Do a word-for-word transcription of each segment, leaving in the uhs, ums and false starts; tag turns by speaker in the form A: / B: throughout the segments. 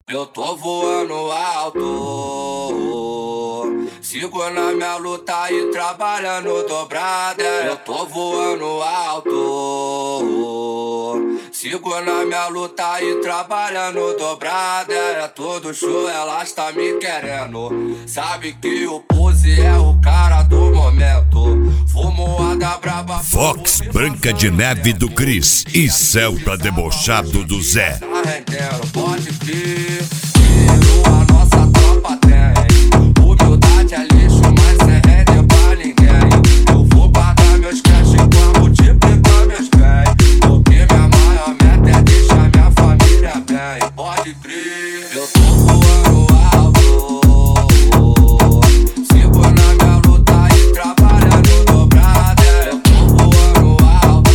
A: Eu tô voando alto, sigo na minha luta e trabalhando dobrada. Eu tô voando alto, sigo na minha luta e trabalhando dobrada. É todo show, elas tá me querendo. Sabe que o Pose é o cara do momento. Fumoada braba.
B: Fox Branca de Neve do Cris e Celta debochado do Zé.
A: Tá rendendo, pode vir. A nossa tropa tem humildade é lixo, mas sem render pra ninguém. Eu vou pagar meus cash pra multiplicar meus bens, porque minha maior meta é deixar minha família bem. Pode crer, eu tô voando alto, sigo na minha luta e trabalhando dobrada. Eu tô voando alto,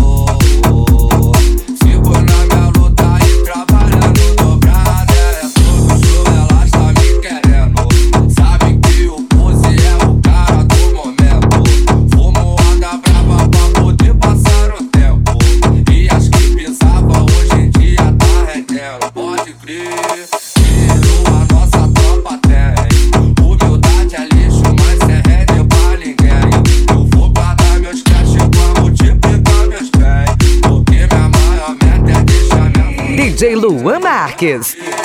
A: sigo na minha luta e trabalhando dobrada. É todo show, elas tá me querendo. Sabe que o Pose é o cara do momento. Fumoada brava pra poder passar o tempo. E as que pisava hoje em dia tá rendendo. Pode crer, a nossa tropa tem humildade é lixo, mas sem render pra ninguém. Eu vou guardar meus cash pra multiplicar meus bens, porque minha maior meta é deixar minha família.
C: D J Luan Marques.